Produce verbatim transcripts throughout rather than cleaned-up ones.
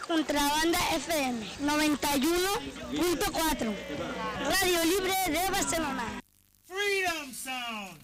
Contrabanda F M noventa y uno punto cuatro, Radio Libre de Barcelona. Freedom Sound.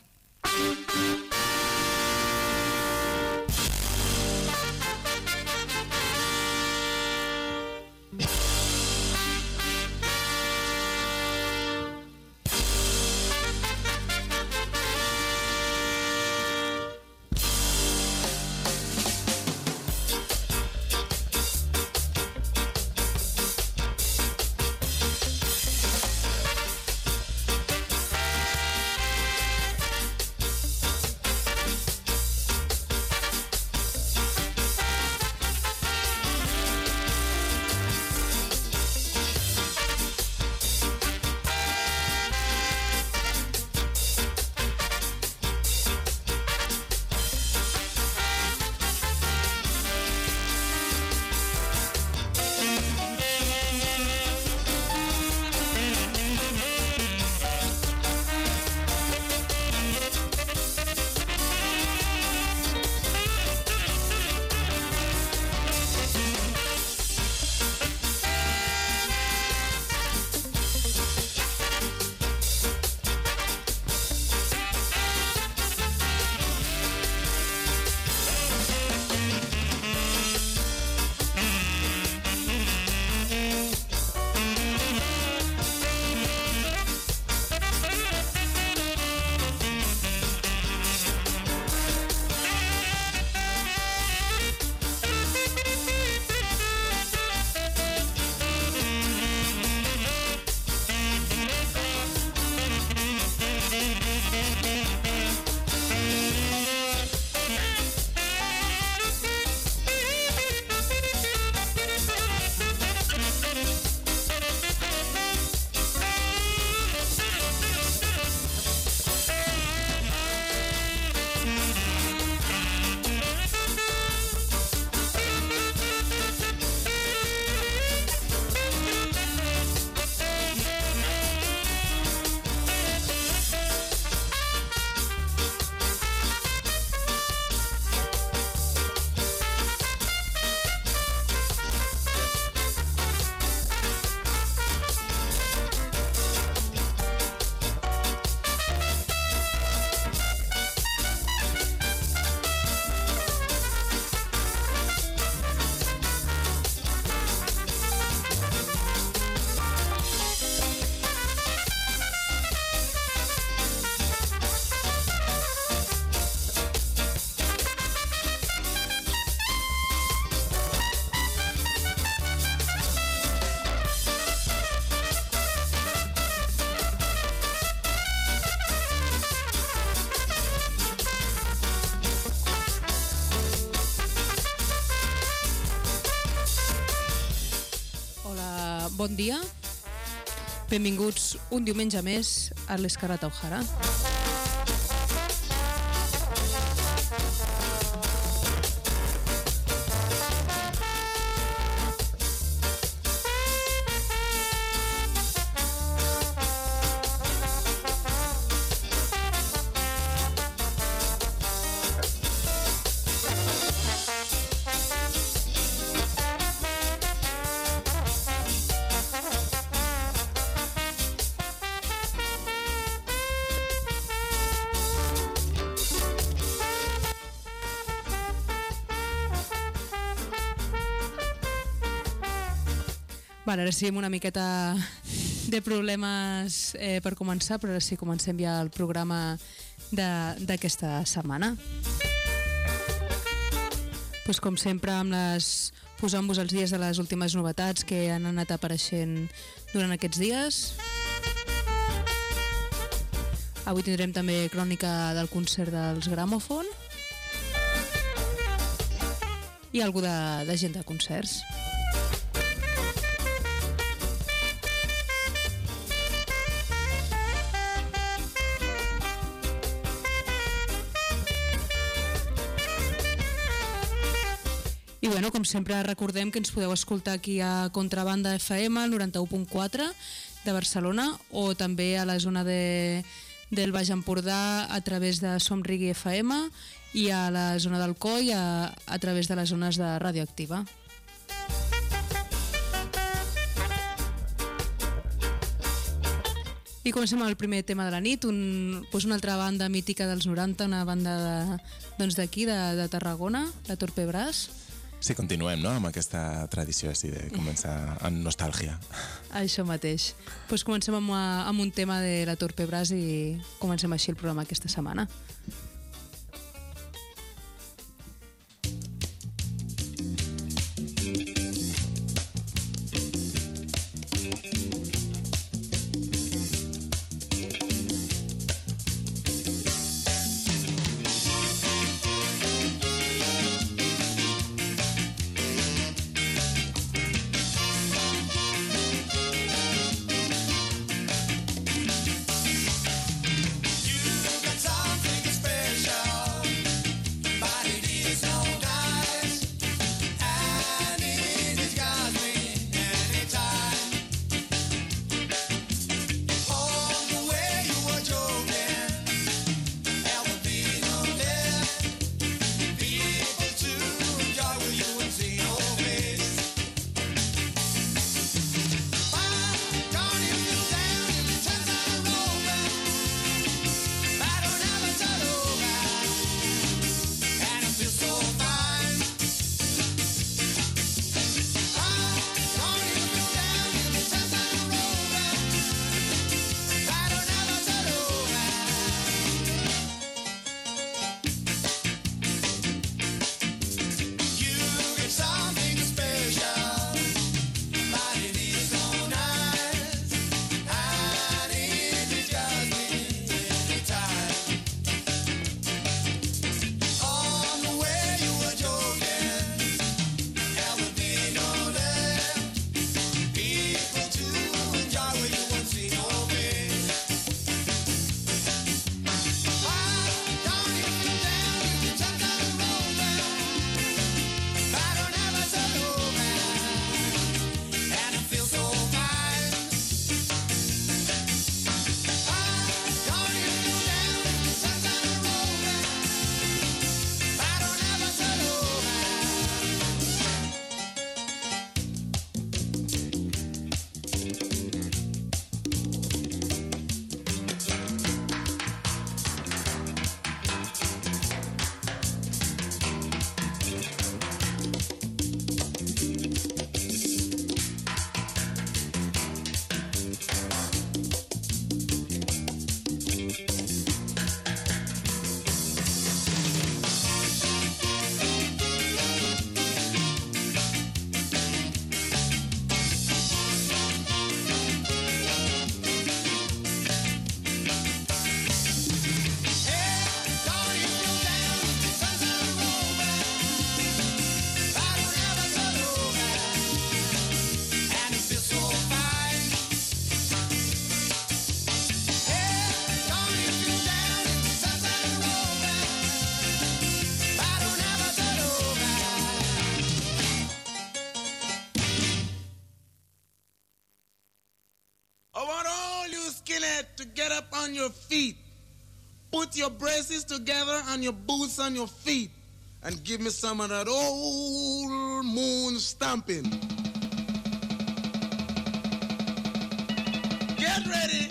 Bon dia, benvinguts un diumenge més a l'Escarlata O'Hara. Vale, ara sí, amb una miqueta de problemes eh, per començar, però ara sí, comencem ja el programa d'aquesta setmana. Pues, com sempre, amb les, posant-vos els dies de les últimes novetats que han anat apareixent durant aquests dies. Avui tindrem també crònica del concert dels Gramòfon i algú d'agenda de concerts. I bueno, com sempre recordem que ens podeu escoltar aquí a Contrabanda F M, al noranta-u punt quatre de Barcelona, o també a la zona de, del Baix Empordà a través de Som Reggae F M i a la zona del Coi a, a través de les zones de Radioactiva. I comencem amb el primer tema de la nit, un, doncs una altra banda mítica dels noranta, una banda de, doncs d'aquí, de, de Tarragona, la Torpe Brass. Sí, continuem, no?, amb aquesta tradició així de començar amb nostàlgia. Això mateix. Doncs comencem amb, amb un tema de la Torpe Brass i comencem així el programa aquesta setmana. Your feet. Put your braces together and your boots on your feet and give me some of that old moon stomping. Get ready.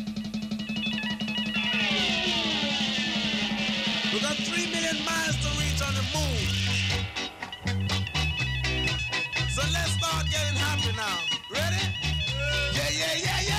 We got three million miles to reach on the moon. So let's start getting happy now. Ready? Yeah, yeah, yeah, yeah.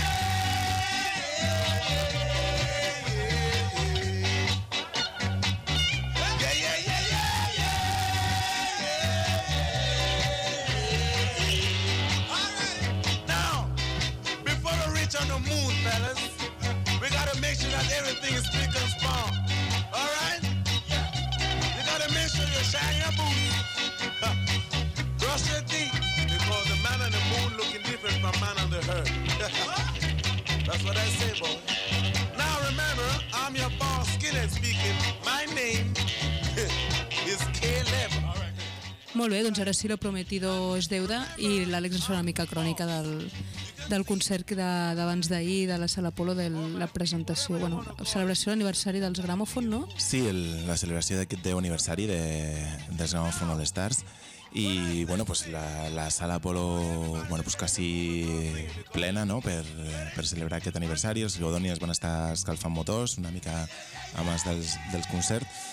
On the moon, fellas, we gotta make sure that everything is spick and span. All right? You gotta make sure you shine your boots, brush your teeth, because the man on the moon looking different from man on the earth. That's what I say, boy. Now remember, I'm your boss, Skinhead speaking. My name is Caleb. Molt bé, doncs ara sí, lo prometido és deuda i l'Àlex ens fa una mica crònica del, del concert d'abans d'ahir, de la Sala Apolo, de la presentació, bueno, celebració de l'aniversari dels Gramòfon, no? Sí, el, la celebració d'aquest deu aniversari de, dels Gramòfon All Stars. I bueno, pues la, la Sala Apolo bueno, pues quasi plena, no? per, per celebrar aquest aniversari. Els Godònies van estar escalfant motors una mica abans dels, dels concerts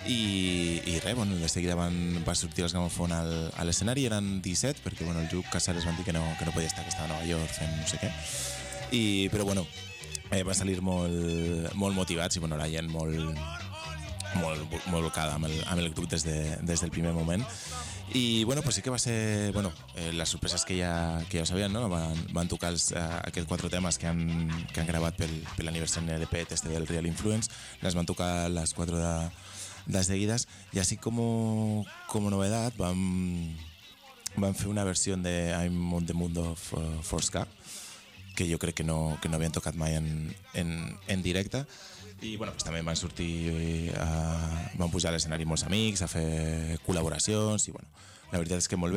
i, i res, bueno, de seguida van, va sortir els Gramòfon al, a l'escenari. Eren disset, perquè bueno, el Lluc Casares van dir que no, que no podia estar, que estava a Nova York fent no sé què. I, però bueno, eh, va salir molt, molt motivats i bueno, la gent molt, molt, molt volcada amb el, amb el grup des, de, des del primer moment. I bueno, pues sí que va ser bueno, eh, les sorpreses que ja, que ja ho sabien, no? van, van tocar els, eh, aquests quatre temes que han, que han gravat pel, per l'aniversari L P este del Real Influence, les van tocar les quatre de, de seguides i així com, com novedat van, van fer una versió de I'm on the Moon of uh, Forska, que jo crec que no, que no havien tocat mai en, en, en directe. I bueno, pues també van sortir, uh, van pujar a l'escenari molts amics a fer col·laboracions i bueno, la veritat és que molt bé.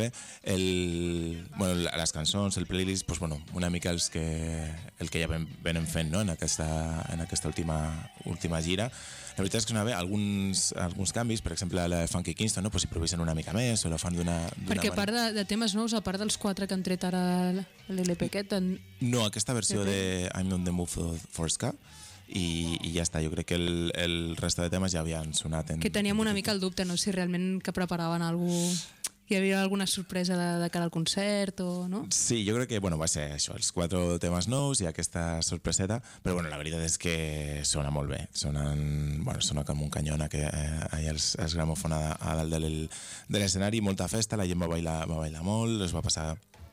El, bueno, les cançons, el playlist, pues bueno, una mica els que, el que ja venen fent no? en aquesta, en aquesta última, última gira. La veritat és que bé, alguns, alguns canvis, per exemple la de Funky Kingston, no? pues improvisen una mica més o la fan d'una manera. Perquè a part de, de temes nous, a part dels quatre que han tret ara l'L P aquest... En... No, aquesta versió de I'm on the Move for Ska, I, i ja està, jo crec que el, el resta de temes ja havien sonat en... Que teníem una mica el dubte, no? Si realment que preparaven algú... Hi havia alguna sorpresa de, de cara al concert o no? Sí, jo crec que bueno, va ser això, els quatre temes nous i aquesta sorpreseta, però bueno, la veritat és que sona molt bé, sonen, bueno, sona com un canyón que eh, ahir els, els Gramòfon a, a dalt de l'escenari, molta festa, la gent va bailar, va bailar molt, es va passar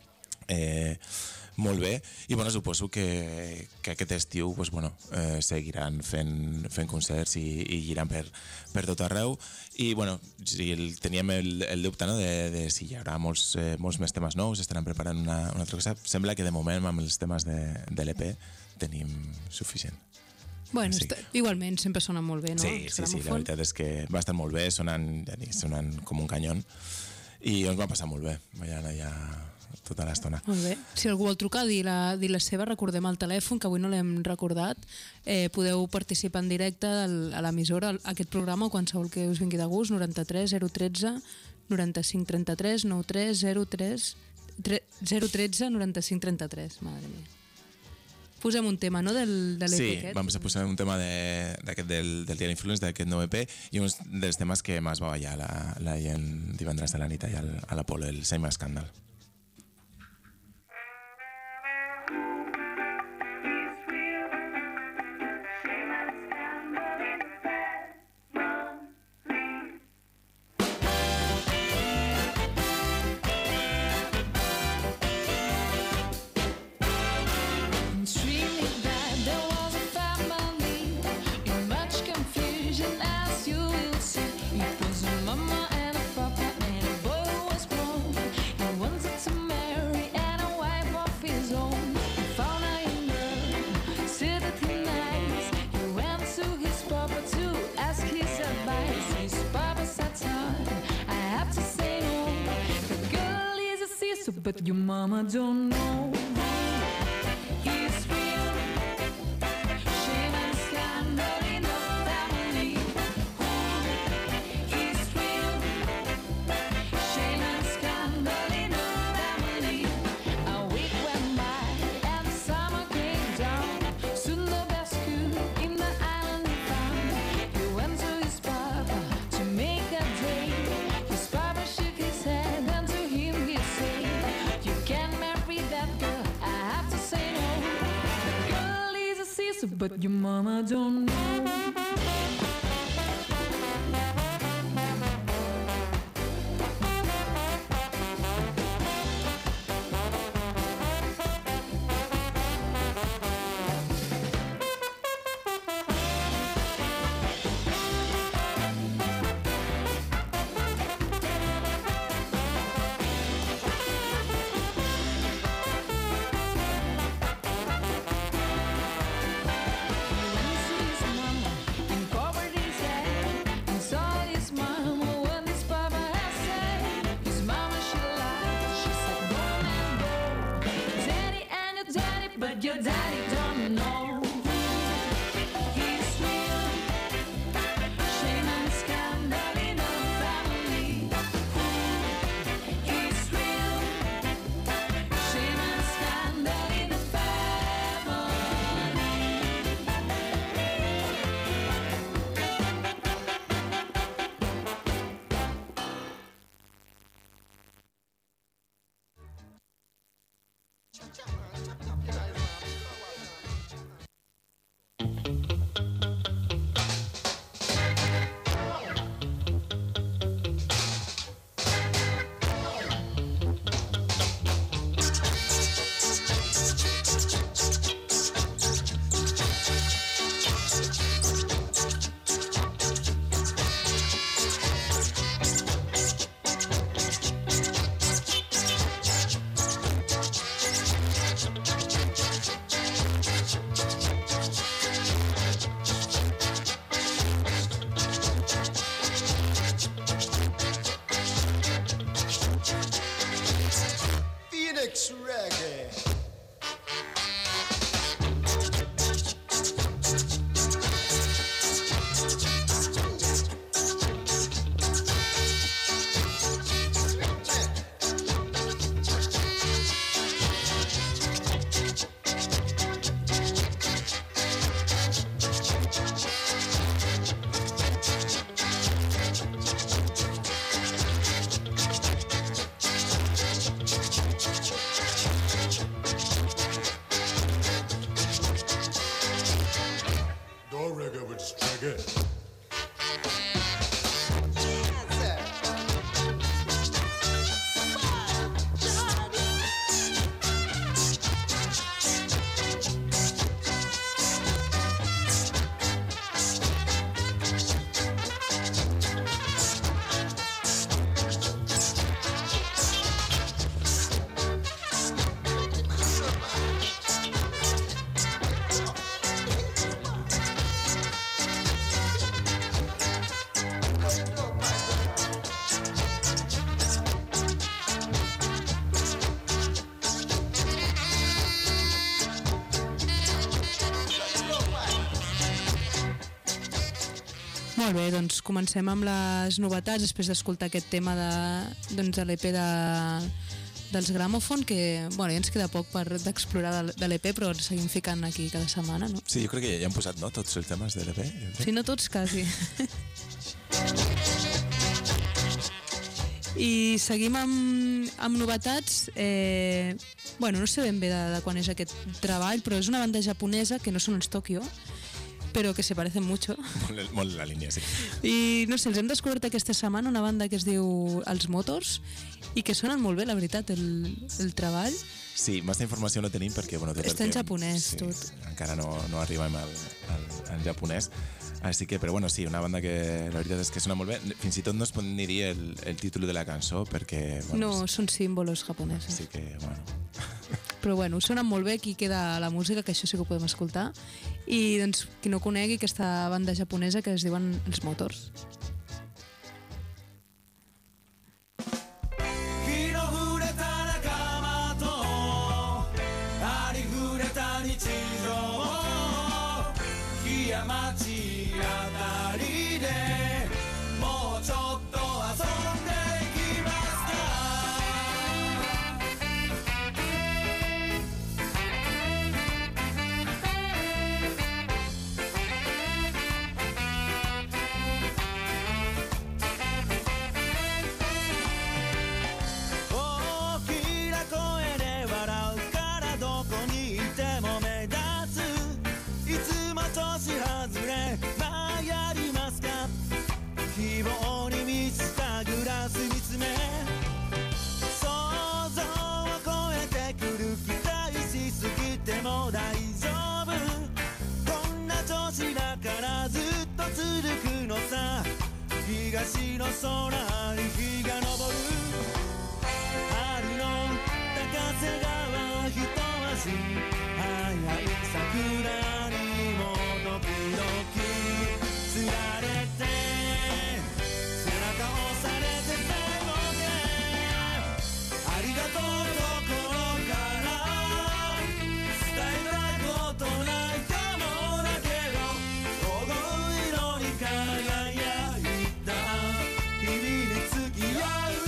eh, molt bé i bueno, suposo que, que aquest estiu pues, bueno, eh, seguiran fent, fent concerts i, i girant per, per tot arreu i bueno, si el, teníem el, el dubte no, de, de si hi haurà molts, eh, molts més temes nous, estaran preparant una, una altra cosa. Sembla que de moment amb els temes de, de l'E P tenim suficient. Bueno, sí. Està, igualment sempre sonen molt bé, no? Sí, sí, sí, la veritat és que va estar molt bé, sonen, ja dic, sonen com un canyón i ens va passar molt bé, ballant allà tota l'estona. Molt bé. Si algú vol trucar, dir la, dir la seva, recordem el telèfon, que avui no l'hem recordat. Eh, podeu participar en directe a l'emissora, a aquest programa, o qualsevol que us vingui de gust, noranta-tres zero tretze noranta-cinc trenta-tres, noranta-tres zero tres zero tretze noranta-cinc trenta-tres. Madre mia. Posem un tema, no?, del, de l'E P sí, aquest. Sí, vam posar un tema de, del, del Real Influence, d'aquest nou E P, i un dels temes que més va ballar la, la gent divendres de la nit allà a l'Apolo, el Same Scandal. But your mama don't know. It's real. Shame and scandal in the family. It's real. Shame and scandal in the family. A week went by and summer came down. Soon the best cook in the island he found. He went to his papa to make a drink. His papa shook his head and to him he said, "You can't marry that girl, I have to say no. The girl is a sister, but your mama don't know." Molt bé, doncs comencem amb les novetats després d'escoltar aquest tema de, doncs, de l'E P de, dels Gramòfon, que bueno, ja ens queda poc per d'explorar de, de l'E P, però ens seguim ficant aquí cada setmana, no? Sí, jo crec que ja han posat, no?, tots els temes de l'E P. Sí, no tots, quasi. I seguim amb, amb novetats. Eh, bueno, no sé ben bé de, de quan és aquest treball, però és una banda japonesa que no són els Tokyo, però que se parecen mucho. Molt, molt la línia, sí. I no sé, els hem descobert aquesta setmana una banda que es diu Els Motors i que sonen molt bé, la veritat, el, el treball. Sí, massa informació no tenim perquè... Bueno, tot Està en perquè, japonès, sí, tot. Encara no, no arribem al, al, al japonès. Així que, però bueno, sí, una banda que la veritat és que sona molt bé. Fins i tot no es pot ni dir el, el títol de la cançó perquè... Bueno, No, són símbolos japonesos. sí que, bueno... Però bueno, sonen molt bé, aquí queda la música, que això sí que ho podem escoltar. I doncs, qui no conegui aquesta banda japonesa que es diuen Els Motors. 日の暮れた仲間とありふれた日常木や町あたりでもうちょっと遊んでいきますか大きな声で笑うからどこにいても目立ついつも年外れまあやりますか希望に満ちたグラスに詰め想像を超えてくる期待しすぎても大丈夫こんな調子だからずっと続くのさ東の空に日が昇る春の高瀬川一足早い桜にも時々つられて背中押されて背もけありがとう心から伝えたいことないかもだけど黄金色に輝いた日々に付き合うよ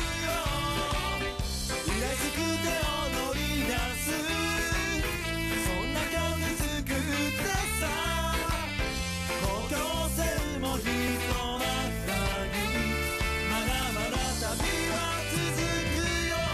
嬉しくて踊り出すそんな曲作ってさ高校生も人またぎまだまだ旅は続くよ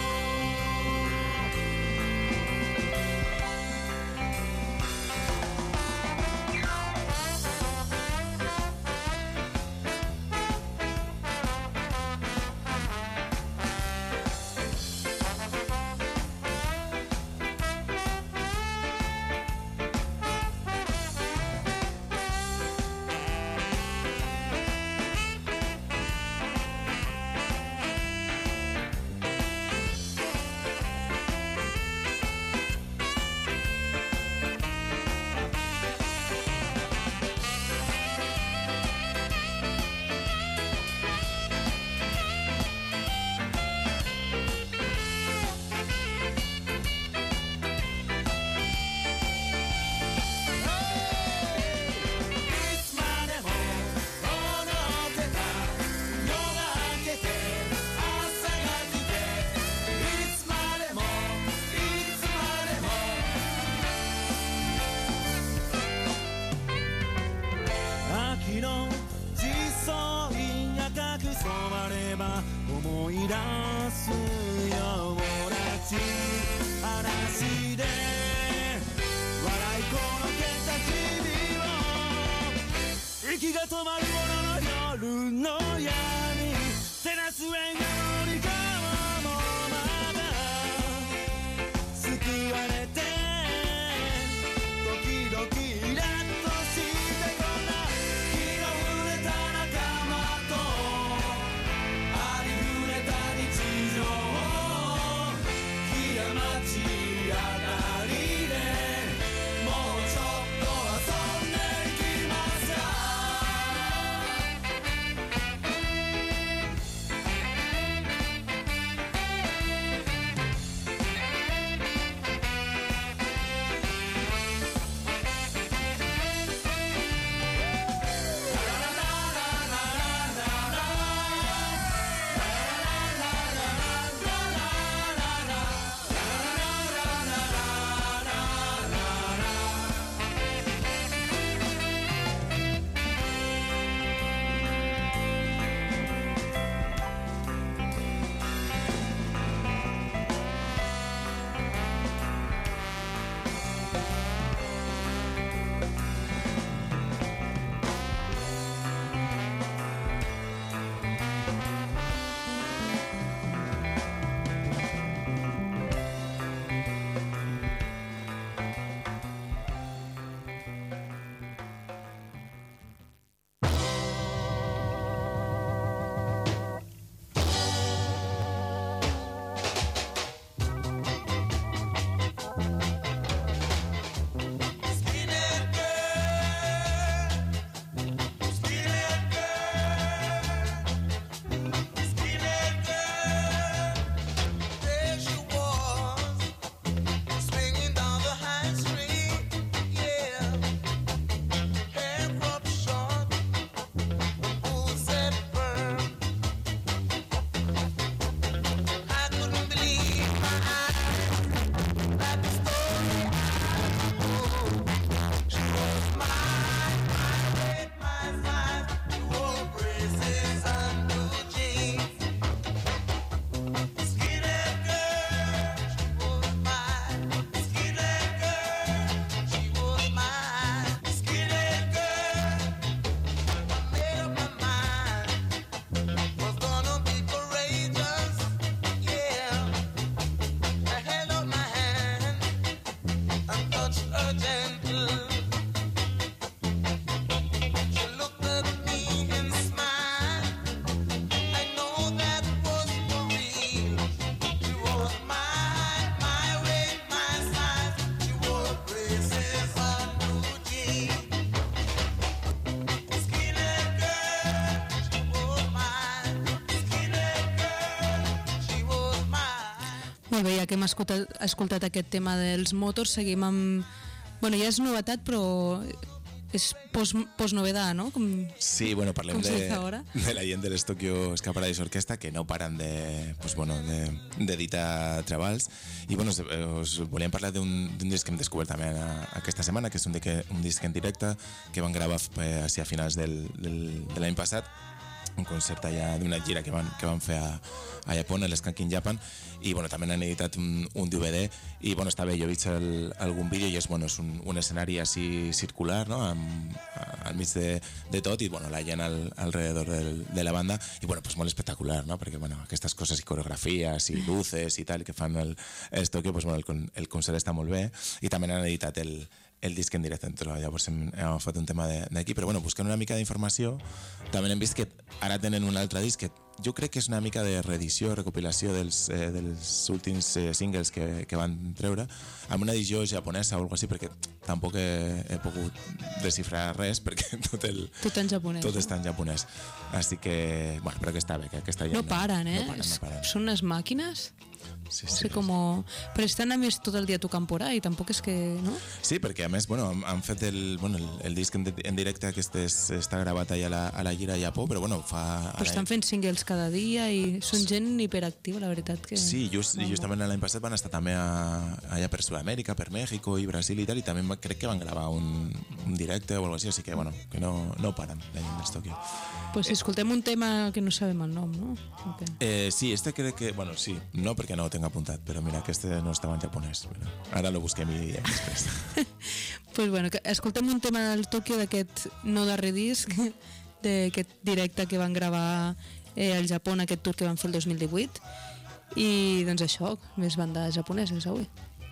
いつまでも踊ってた夜が明けて朝が来ていつまでもいつまでも秋の地層に赤く染まれば思い出すよ俺たち話で笑い転げた日々を息が止まるほどの夜の闇照らす笑顔に顔もまだ救われて時々イラッとしてこんな日の暮れた仲間とありふれた日常木や町あたりでもうちょっと遊んでいきますか Molt bé, ja que hem escoltat, escoltat aquest tema dels motors, seguim amb... Bueno, ja és novetat, però és post, post-novedad, no? Com, Sí, bueno, parlem com se de, dice ahora. de la gent de les Tokyo Ska Paradise Orquestra, que no paren de, pues, bueno, de, d'editar trebals. I bueno, us, us volíem parlar d'un d'un disc que hem descobert també a, aquesta setmana, que és un, de que, un disc en directe que van gravar eh, a finals del, del, de l'any passat, un concert allà d'una gira que van, que van fer a, a Japó, a l'Skanking Japan, i bueno, també han editat un, un D V D, i bueno, està bé, jo he vist el, algun vídeo i és, bueno, és un, un escenari així circular, no? Amb, al mig de, de tot, i bueno, la gent al, alrededor del, de la banda, i bueno, pues molt espectacular, no? Perquè bueno, aquestes coses i coreografies i luces i tal que fan el, el Tokyo, pues, bueno, el, el concert està molt bé, i també han editat el, el disc en directe, llavors hem, hem agafat un tema d'aquí, però bueno, buscant una mica d'informació també hem vist que ara tenen un altre disc que jo crec que és una mica de reedició, recopilació dels, eh, dels últims eh, singles que, que van treure, amb una edició japonesa o alguna cosa així, perquè tampoc he, he pogut desxifrar res, perquè tot, el, Tot en japonès. tot no? està en japonès. Així que, bueno, però que està bé, que aquesta gent No paren, eh? No paren, no paren. Són unes màquines. Sí, No sí, sé com... Però estan a més tot el dia tocant por ahí, tampoc és que... No? Sí, perquè a més, bueno, han, han fet el, bueno, el, el disc en, en directe, aquest és, està gravat allà a la, a la gira a Japó, però bueno, fa... Però estan fent singles cada dia i són gent hiperactiva, la veritat que... Sí, just, justament l'any passat van estar també a, allà per Sud-amèrica, per Mèxico i Brasil i tal, i també va- crec que van gravar un, un directe o alguna cosa així, així que bueno, que no, no paren la gent dels Tokyo. Pues si escoltem un tema que no sabem el nom, no? Okay. Eh, sí, este crec que, bueno, sí, no perquè no ho tengo apuntat, però mira, que este no estava en japonès. Bueno, ara lo busquem i diem després. Pues bueno, que escoltem un tema del Tokyo d'aquest no darrer disc, d'aquest directe que van gravar eh, al Japó en aquest tour que van fer el dos mil divuit, i doncs això, més bandes japoneses avui.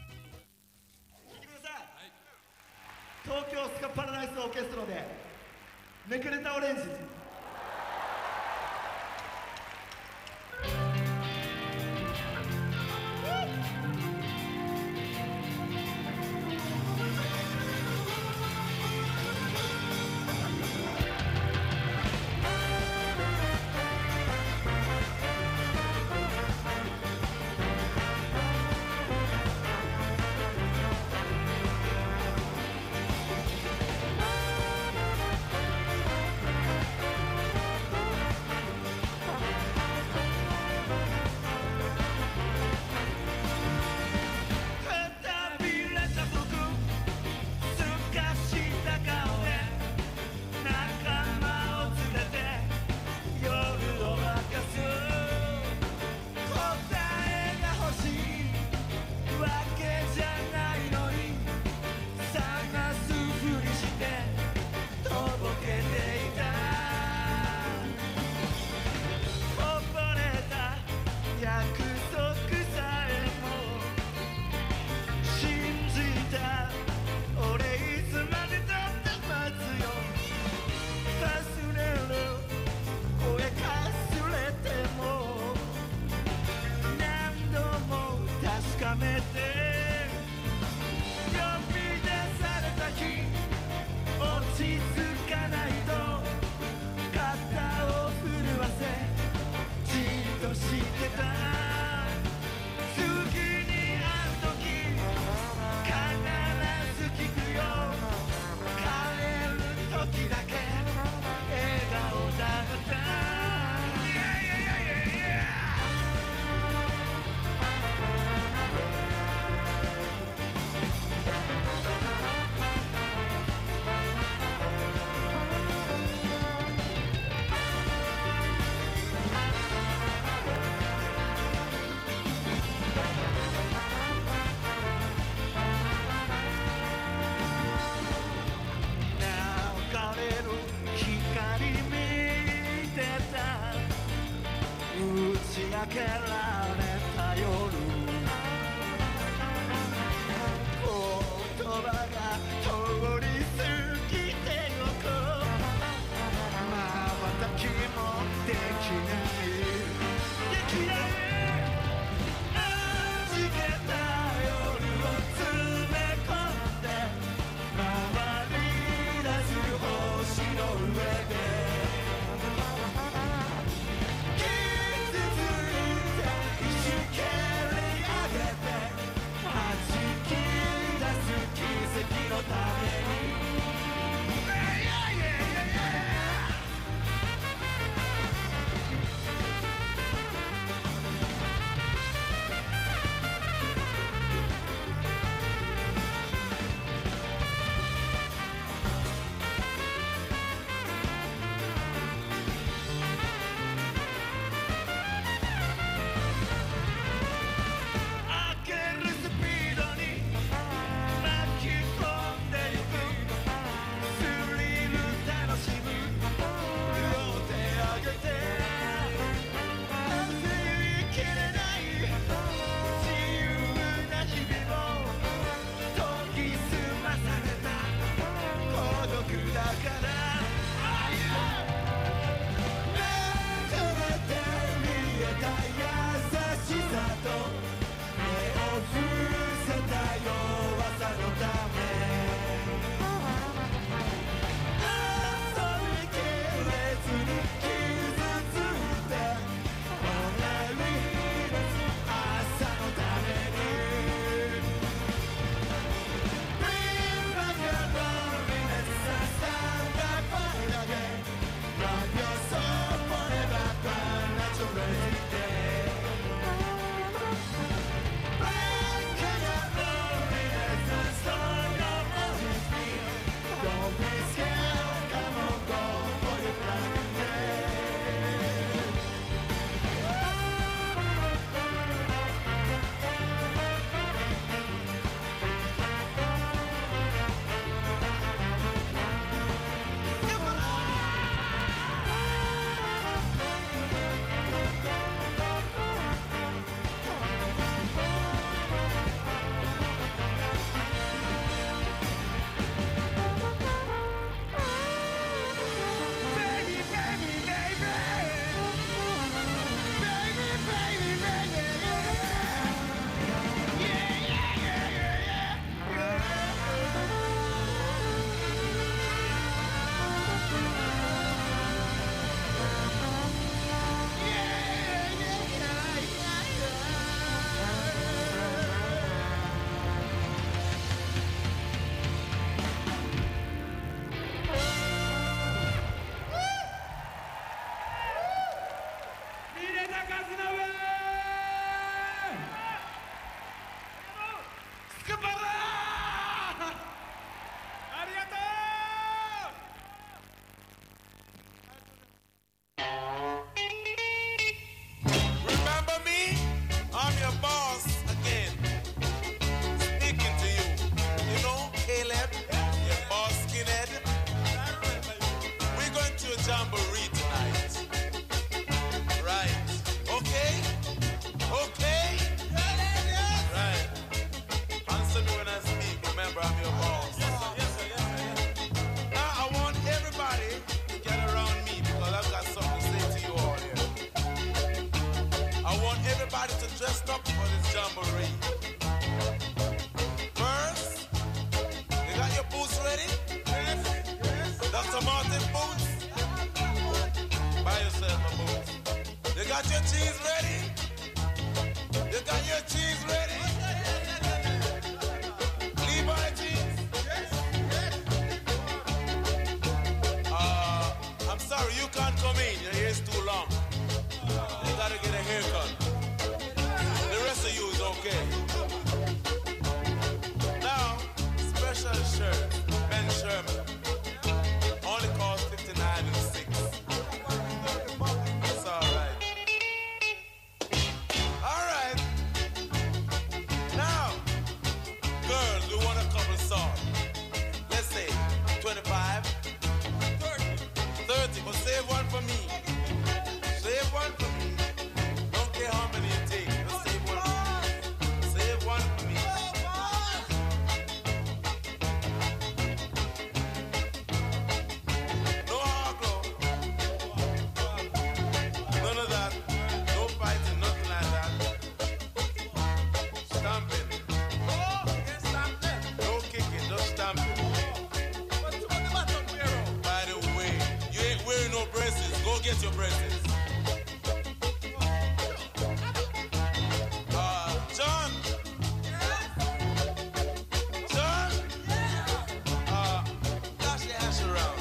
東京スカパラダイスオーケストラでめくれたオレンジ。 開けられた夜言葉が通り過ぎてゆく瞬きもできないできない弾けた夜を詰め込んで回り出す星の上で傷ついて一瞬蹴り上げ dressed up for this jamboree. First, you got your boots ready? Yes. Yes. Doctor Martin boots? Buy yourself a boots. You got your cheese ready? You got your cheese ready? Levi jeans? Uh, I'm sorry, you can't come in. Your hair's too long. You gotta get a haircut. The rest of you is okay. Now, special shirt, Ben Sherman. Only cost fifty-nine and six. That's all right. All right. Now, girls, we want a couple songs. Let's say twenty-five, thirty, but save one for me. Save one for me. Don't care how many it takes. Just save one for me. Save one for me. No hardcore. None of that. No fighting, nothing like that. Stamping. No kicking, just stamping. By the way, you ain't wearing no braces. Go get your braces. Uh, John. John. Uh, dash your hash around.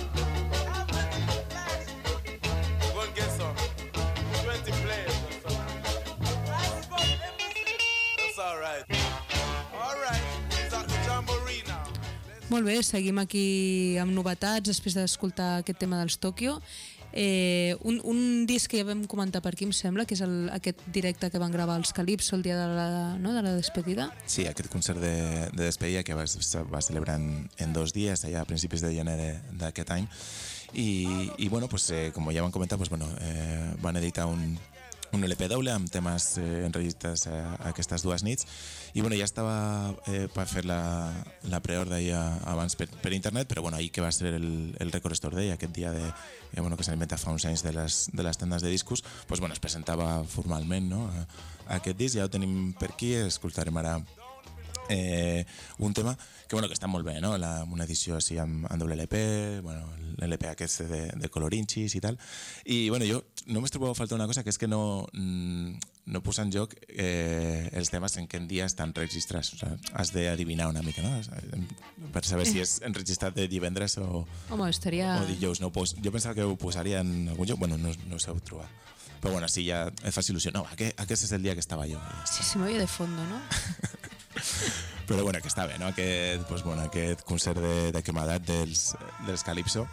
Go and get some. twenty players or something. That's all right. All right. It's at the jamboree now. Molt bé, seguim aquí amb novetats després d'escoltar aquest tema dels Tòquio. Eh, un, un disc que ja vam comentar per aquí, em sembla, que és el, aquest directe que van gravar els Calypso el dia de la, no, de la despedida. Sí, aquest concert de, de despedida que va, va celebrar en, en dos dies, allà a principis de gener d'aquest any. I, i bueno, pues, eh, com ja van comentar, pues, bueno, eh, van editar un, un L P doble amb temes eh, enregistrats a, a aquestes dues nits i bueno, ja estava eh, per fer la, la preordre ja abans per, per internet, però bueno, ahir que va ser el, el Record Store Day, aquest dia de, eh, bueno, que s'inventa fa uns anys de les, de les tendes de discos, pues, bueno, es presentava formalment, no? Aquest disc ja ho tenim per aquí, escoltarem ara eh, un tema que, bueno, que està molt bé, no? La, una edició així amb, amb doble L P, bueno, l'L P aquest de, de colorinxis i tal, i bueno, jo només trobava a faltar una cosa, que és que no, no posa en joc eh, els temes en quin dia estan registrats, o sigui, has d'adivinar una mica, no? Per saber si és enregistrat de divendres o, Home, estaria... o dijous. No, pos, jo pensava que ho posaria en algun lloc, bueno, no, no ho sé trobar. Però bueno, sí, ja et fas il·lusió. No, aquest, aquest és el dia que estava jo. Sí, se m'oia de fondo, no? Però bueno, que està bé, no? Aquest, pues, bueno, aquest concert de, de quemadat dels, dels Calypso.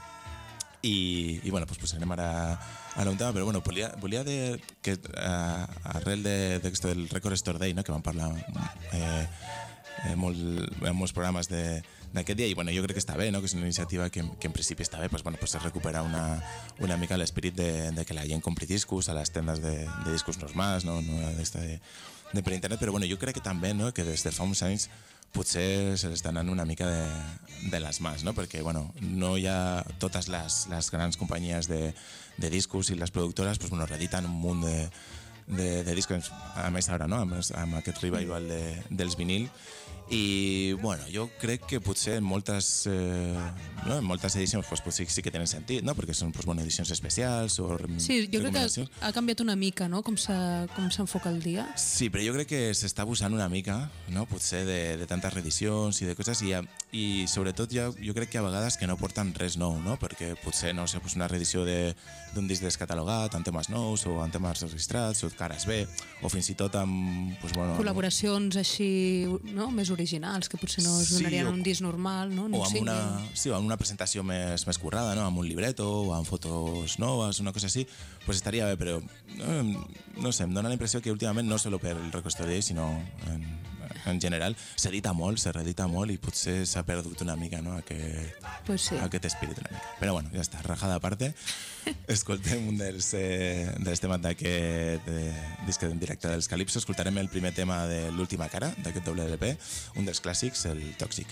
I, i bueno, pues, pues anem ara a un tema, però bueno, volia, volia dir que uh, arrel de, de del Record Store Day, no? Que vam parlar eh, eh, molt, en molts programes de, d'aquest dia, i bueno, jo crec que està bé, no? Que és una iniciativa que, que en principi està bé, pues, bueno, pues, recuperar una, una mica l'esperit de, de que la gent compri discos a les tendes de, de discos normals, no, no d'esta de, de per internet, però bueno, jo crec que també, no? Que des de fa uns anys potser se l'estan anant una mica de, de les mans, no? Perquè bueno, no hi ha totes les, les grans companyies de, de discos i les productores pues, bueno, reediten un munt de, de, de discos, a més ara, no? amb, amb aquest revival de, dels vinil, i bueno, jo crec que potser en moltes, eh, no? en moltes edicions pues, potser sí que tenen sentit, no? Perquè són pues, bueno, edicions especials o sí, jo crec que ha canviat una mica, no? Com s'enfoca el dia. Sí, però jo crec que s'està abusant una mica, no? Potser de, de tantes reedicions i de coses, i, i sobretot ja, jo crec que a vegades que no porten res nou, no? Perquè potser no sé, pues una reedició d'un disc descatalogat amb temes nous o amb temes registrats o cares B, o fins i tot amb pues, bueno, col·laboracions així, no? Més originals, que potser no es donarien sí, o, un disc normal, no? O amb una, sí, amb una presentació més, més currada, no? Amb un libreto o amb fotos noves, una cosa així, pues estaria bé, però no, no sé, em dona la impressió que últimament no solo per el Record Store Day, sinó en, en general s'edita molt, se reedita molt i potser s'ha perdut una mica, no? Aquest, pues sí. aquest espírit una mica. Però bueno, ja està, rajada a parte. Escoltem un dels, eh, dels temes d'aquest eh, disc en directe dels Calypso. Escoltarem el primer tema de l'última cara d'aquest doble L P, un dels clàssics, el Tòxic.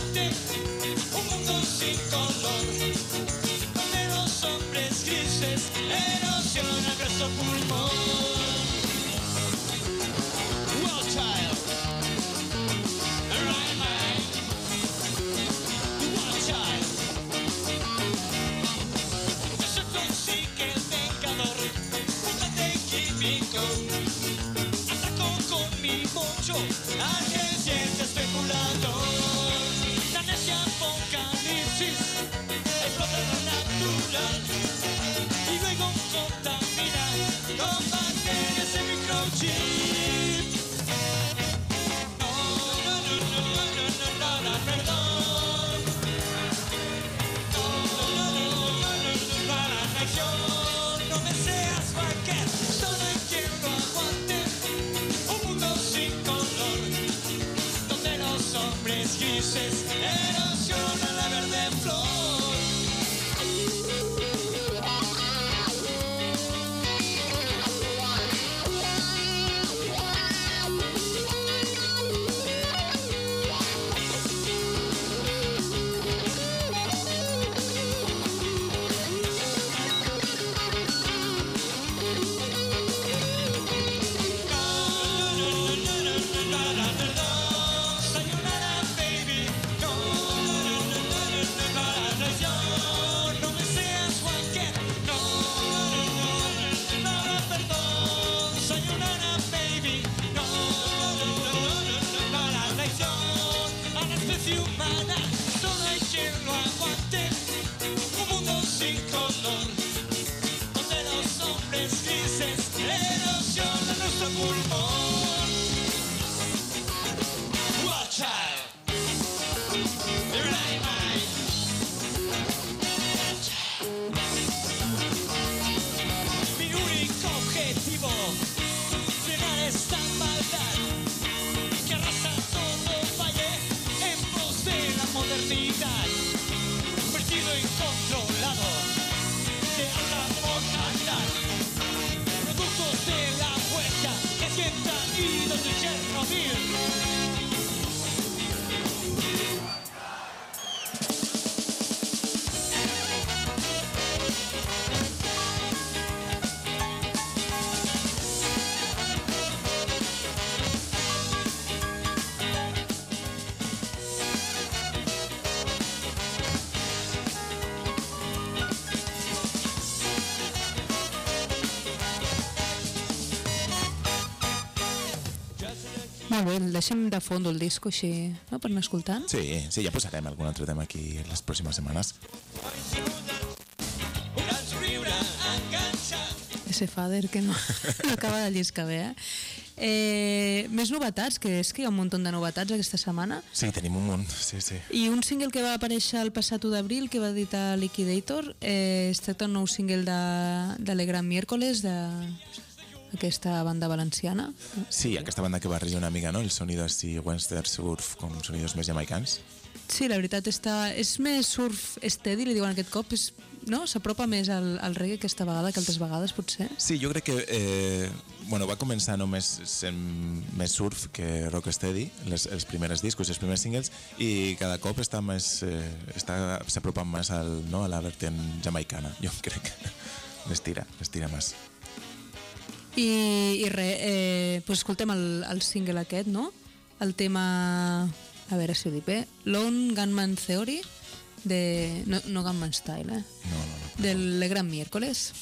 aguante un mundo sin color, donde los hombres grises erosionan nuestro pulmón. Wild child, right mind, wild child. Yo consigue el pecador, mutante químico. Ataco con mi mocho al creciente especulador. La necia apocalipsis explota lo natural y luego contamina con bacterias en microchip. No, no, no, no, no, no, no, no, perdón. No, no, no, no, no, no, no, la reacción. No me seas cualquier, solo quiero aguante un mundo sin color, donde los hombres grises erosionan la verde flor. Sayonara, baby. No, no, no, no, no, no, no, la traición. No me seas cualquier. No, no, no, no, no, perdón. Sayonara, baby. No, no, no, no, no, no, la traición. A la especie humana solo hay quien lo aguante. Un mundo sin color, donde los hombres grises erosionan nuestro pulmón. Wild child, right mind. Mi único objetivo, frenar esta maldad que arrasa todo valle en pos de la modernidad, convertido en controlado de la mortandad, productos de la huella que sientan idos de Chernobyl. Molt bé, el deixem de fons el disco així, no?, per anar escoltant. Sí, sí, ja posarem algun altre tema aquí les pròximes setmanes. Un somriure enganxat. Ese fader que no, no acaba de lliscar bé, eh? eh? Més novetats, que és que hi ha un munt de novetats aquesta setmana. Sí, tenim un munt, sí, sí. I un single que va aparèixer el passat u d'abril, que va editar Liquidator, eh, es tracta un nou single de, de Le Gran Miércoles, de aquesta banda valenciana. Sí, aquesta banda que barreja una mica, no?, el sonido así western surf com sonidos més jamaicans. Sí, la veritat està, és més surf steady, li diuen aquest cop, és, no? S'apropa més al, al reggae aquesta vegada que altres vegades, potser. Sí, jo crec que eh, bueno, va començar només sent més surf que rocksteady, les, els primers discos i els primers singles, i cada cop està més eh, està s'apropant més al, no, a la vertent jamaicana, jo crec que l'estira, l'estira més. I, i res, eh, pues escoltem el, el single aquest, no? El tema, a veure si ho dic bé, Lone Gunman Theory, de, no, no Gunman Style, eh? No, no, no. Del Le Gran Miércoles.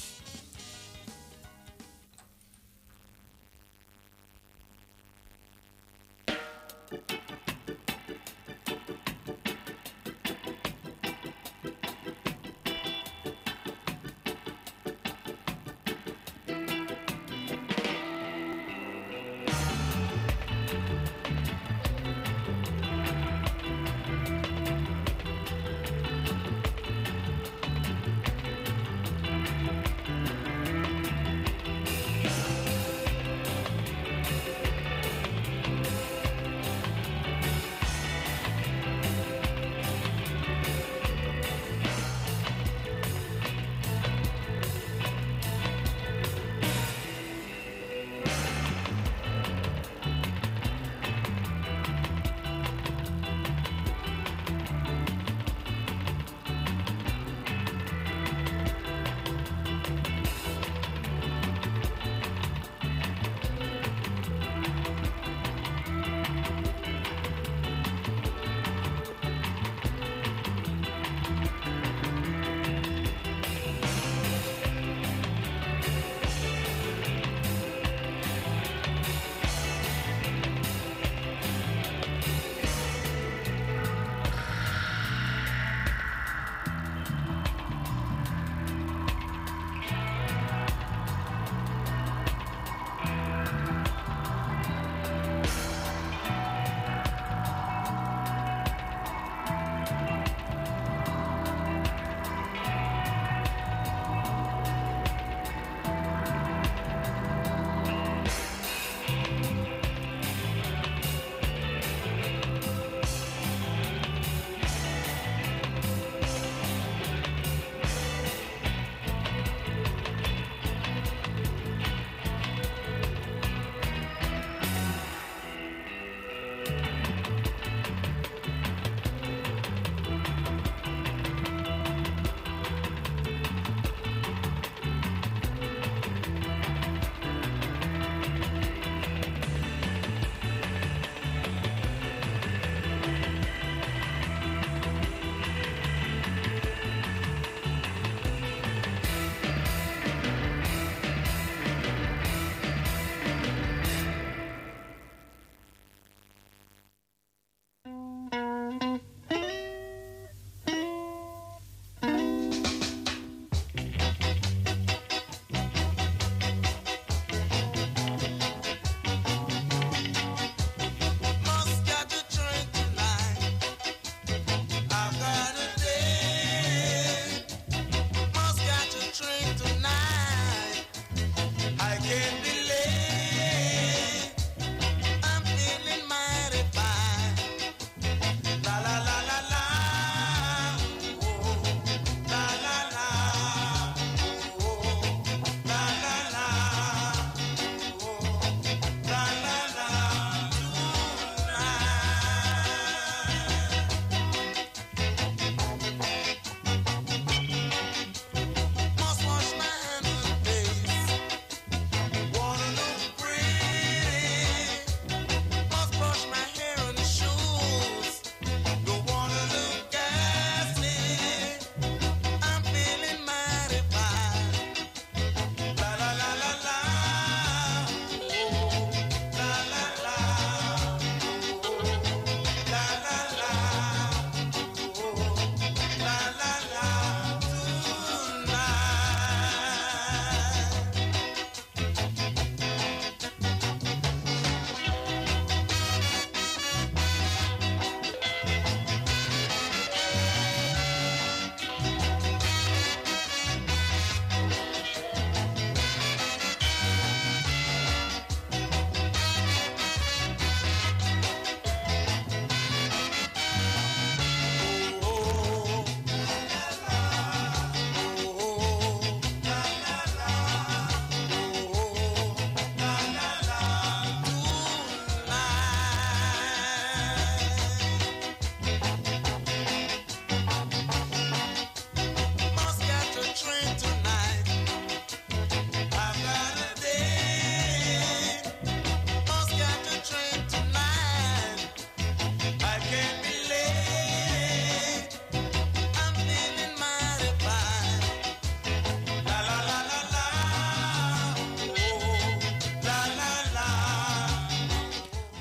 Thank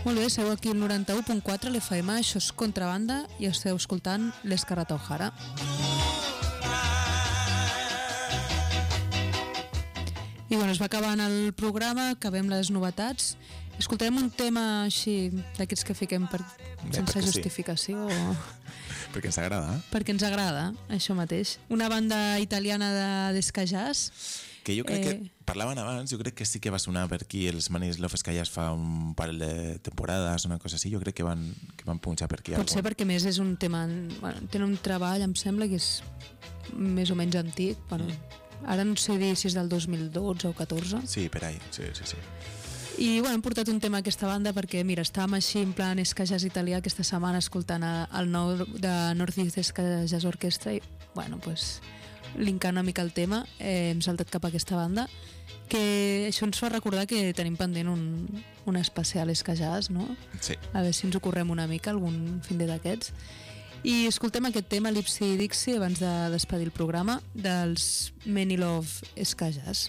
Molt bé, seu aquí al noranta-u punt quatre, l'F M, això és Contrabanda, i esteu escoltant l'Escarlata O'Hara. I bueno, es va acabant el programa, acabem les novetats. Escoltarem un tema així, d'aquests que fiquem per, Bé, sense perquè sí. justificació, o... Perquè ens agrada. perquè ens agrada, això mateix. Una banda italiana de d'esca jazz. Que jo crec Eh. que, parlaven abans, jo crec que sí que va sonar per aquí els Manis Love Escallas fa un parell de temporades, una cosa així, jo crec que van, que van punxar per aquí. Pot ser algun. perquè més és un tema... Bueno, tenen un treball, em sembla, que és més o menys antic. Bueno, ara no sé dir si és del dos mil dotze o catorze. Sí, per ahí, sí, sí, sí. I bueno, hem portat un tema a aquesta banda perquè, mira, estàvem així en plan ska jazz italià aquesta setmana escoltant a- el nou de Northeast Ska Jazz Orchestra i, bueno, pues, linkant una mica el tema, eh, hem saltat cap a aquesta banda, que això ens fa recordar que tenim pendent un, un especial ska jazz, no? Sí. A veure si ens ho correm una mica, algun fin de d'aquests. I escoltem aquest tema, l'Ipsy Dixie, abans de despedir el programa, dels Many Love Ska Jazz.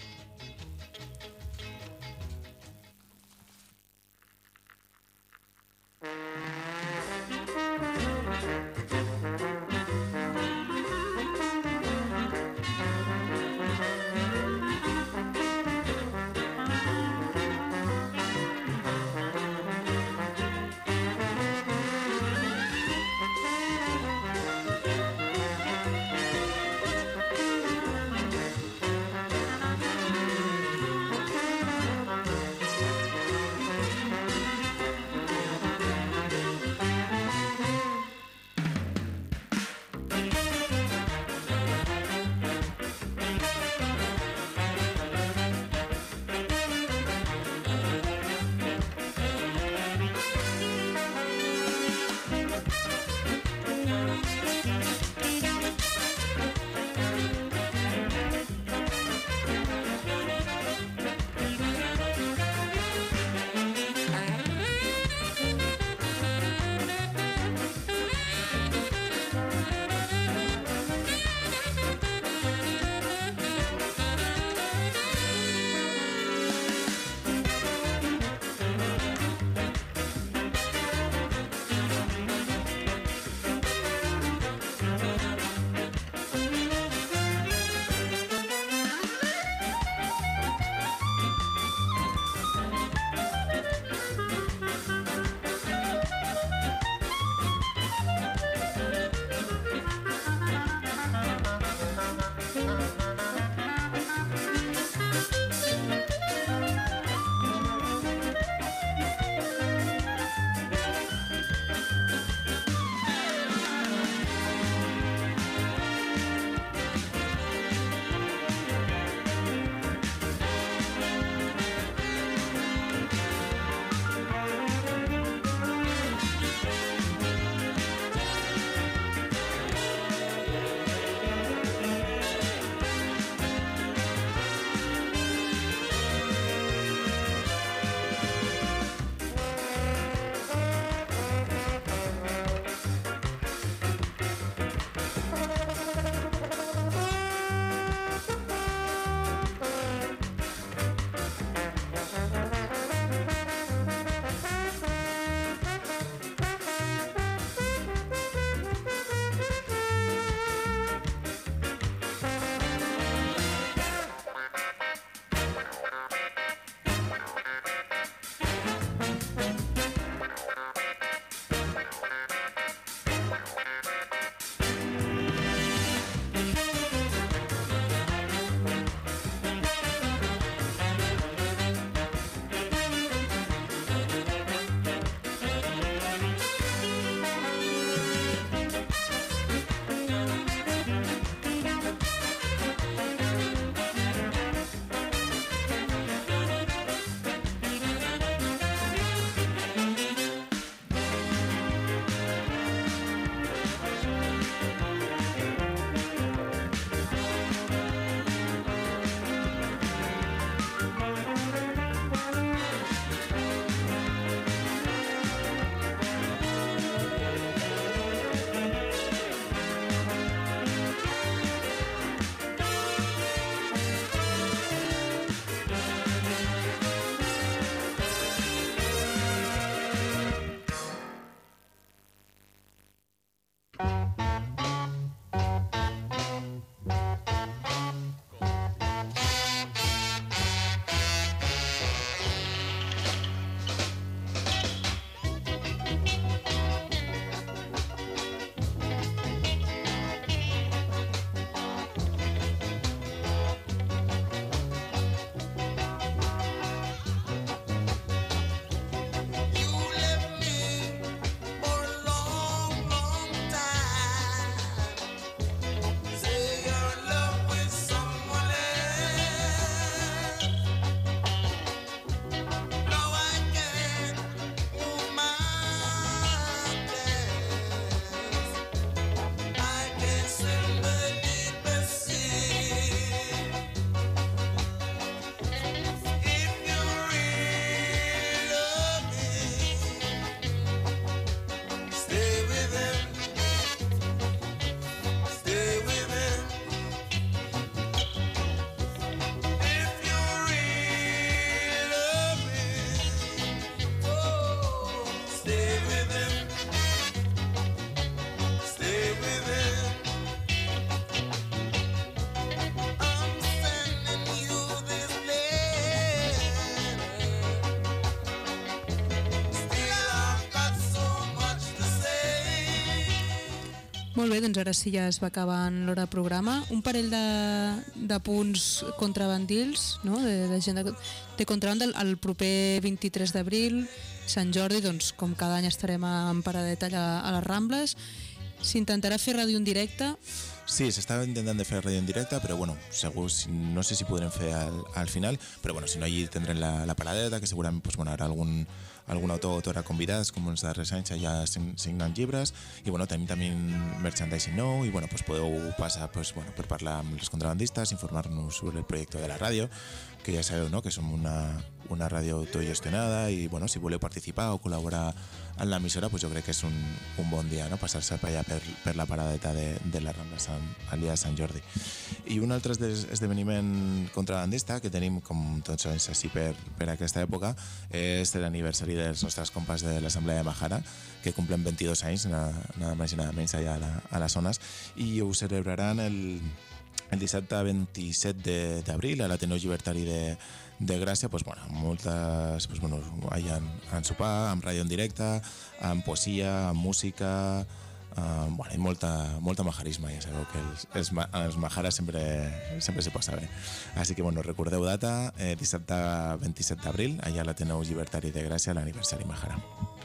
Molt bé, doncs ara sí ja es va acabant l'hora de programa. Un parell de, de punts contrabandils, no? de, de gent de, de contraband el, el proper vint-i-tres d'abril, Sant Jordi, doncs com cada any estarem en paradeta allà a les Rambles. S'intentarà fer ràdio en directe. Sí, s'estava intentant de fer ràdio en directe, però bueno, segur, no sé si podrem fer al, al final, però bueno, si no allí tindrem la, la paradeta, que segurament pues, bueno, hi haurà algun, algun autor o autora convidats, com els darrers anys ja signant llibres, i bueno, tenim també merchandising nou, i bueno, pues, podeu passar pues, bueno, per parlar amb els contrabandistes, informar-nos sobre el projecte de la ràdio, que ja sabeu, no?, que som una, una ràdio autogestionada, i bueno, si voleu participar o col·laborar en l'emissora, pues jo crec que és un, un bon dia, no?, passar-se per allà per, per la paradeta de, de la Rambla Sant, al dia de Sant Jordi. I un altre esdeveniment contrabandista que tenim, com tots els així per, per aquesta època, és l'aniversari dels nostres compas de l'Assemblea de Mahara, que cumplen vint-i-dos anys, nada, nada més i nada menys, allà a, la, a les zones, i ho celebraran el, el dissabte vint-i-set d'abril a l'Ateneu Llibertari de, de Gràcia, pues, bueno, moltes, pues, bueno, hi ha en sopar, amb ràdio en directe, amb poesia, amb música, uh, bueno, i molta, molta majarisme, ja sabeu que els, els, els majares sempre, sempre se posa bé. Així que, bueno, recordeu data, eh, dissabte vint-i-set d'abril, allà a l'Ateneu Llibertari de Gràcia, l'aniversari Mahara.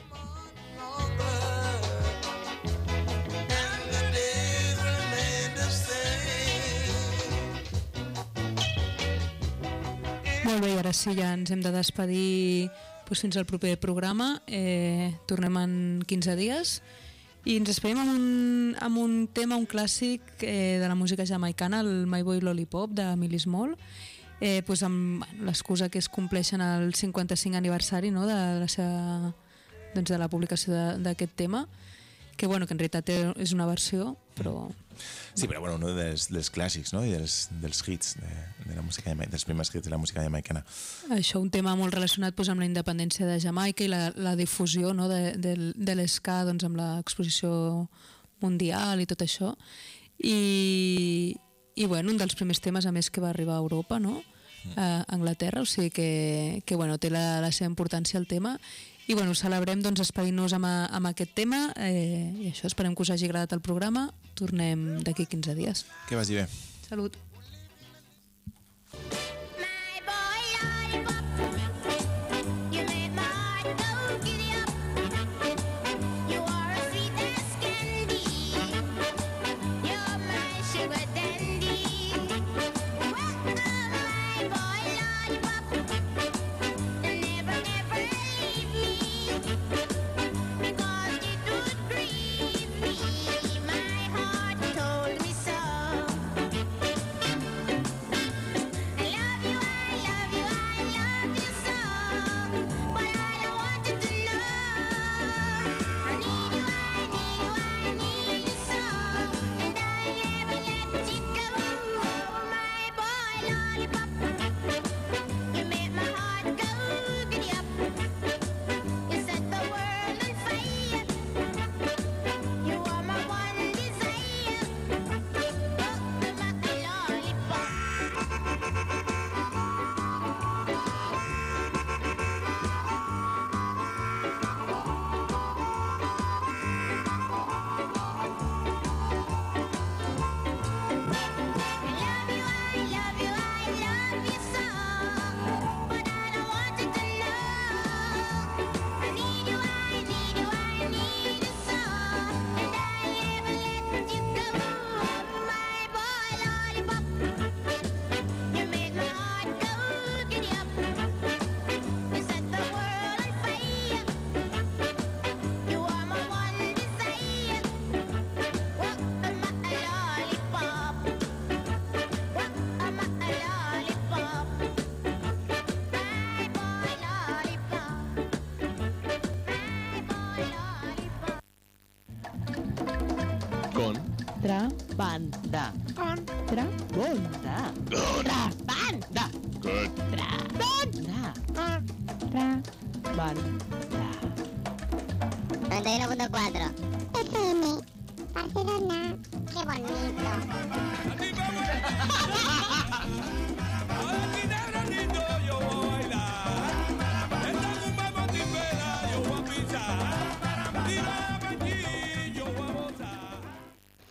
Molt bé, i ara sí, ja ens hem de despedir doncs, fins al proper programa. Eh, tornem en quinze dies i ens despedim amb un, amb un tema, un clàssic eh, de la música jamaicana, el My Boy Lollipop de Millie Small, eh, doncs amb bueno, l'excusa que es compleixen el cinquanta-cinc aniversari, no?, de, la seva, doncs, de la publicació d'aquest tema, que, bueno, que en realitat és una versió, però... Sí, però bueno, un dels, dels clàssics, no?, i dels, dels hits de, de la música jamaicana, dels primers hits de la música jamaicana. Això, un tema molt relacionat doncs, amb la independència de Jamaica i la, la difusió, no?, de, de, de l'esca, doncs, amb l'exposició mundial i tot això. I, i bueno, un dels primers temes, a més, que va arribar a Europa, no?, a Anglaterra, o sigui que, que bueno, té la, la seva importància el tema. I bueno, celebrem doncs, despedint-nos amb, amb aquest tema, eh, i això, esperem que us hagi agradat el programa. Tornem d'aquí quinze dies. Que vagi bé. Salut. Contrabanda. Contrabanda. Contrabanda. Contrabanda. Contrabanda. noventa y uno punto cuatro. F M. Barcelona. Qué bonito.